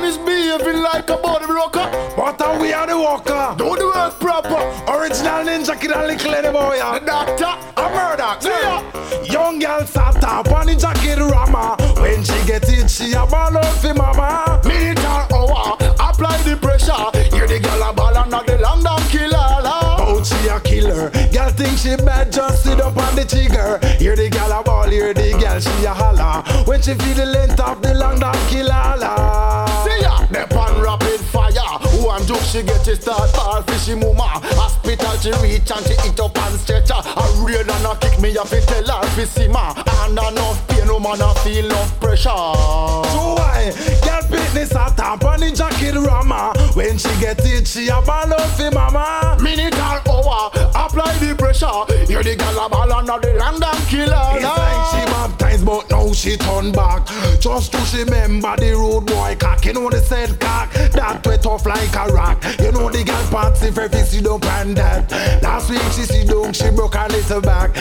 man is behaving like a body broker. But we are the walker. Do the work proper. Original Ninja Kid and little Eddie boy. The doctor, a murder. See ya. Young girl sat up on the jacket rammer. When she get it, she a ball out for mama. Minute or hour, apply the pressure. Hear the girl a ball and not the long down killer. Oh, she a killer. Girl think she bad, just sit up on the trigger. Hear the girl a ball, hear the girl she a holler. When she feel the length of the long down killer. See ya, the pan rapid fire. One joke she get it start ball fishy mama. Hospital she reach and she eat up and stretcher. A rain and a kick me off it tell her fi simmer. And enough pain no man a feel enough pressure. So why? Girl fitness a tap on the jacket rammer. When she get it, she a ball out for mama. Minute or hour, apply the pressure. Hear the girl a ball and not the random killer. It's like she baptized but now she turn back. Just to she remember the road boy cock. You know the said cock, that way tough like a rock. You know the girl parts if she sit up and that. Last week she sit down, she broke her little back.